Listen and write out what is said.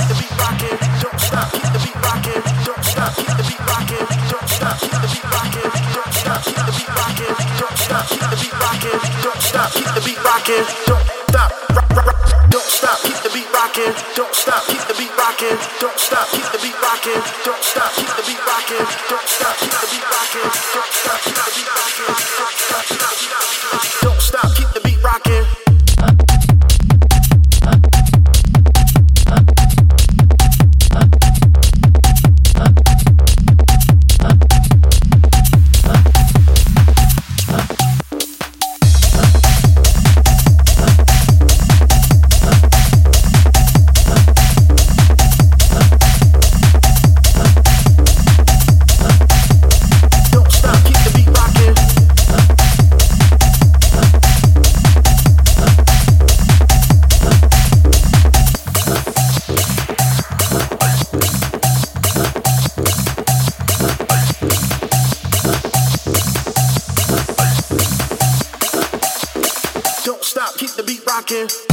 keep the beat rocking. Don't stop, keep the beat rocking. Don't stop, keep the beat rocking. Don't stop, keep the beat rocking. Don't stop, keep the beat rocking. Don't stop, keep the beat rocking. Don't stop, keep the beat rocking. Don't stop, don't stop, keep the beat rocking. Don't stop, keep the beat rocking. Don't stop, keep the beat rocking. Don't stop, keep the beat rocking. Don't stop, keep the beat rocking. Don't stop, keep the beat rocking. Don't stop, keep the beat rocking. Keep the beat rocking.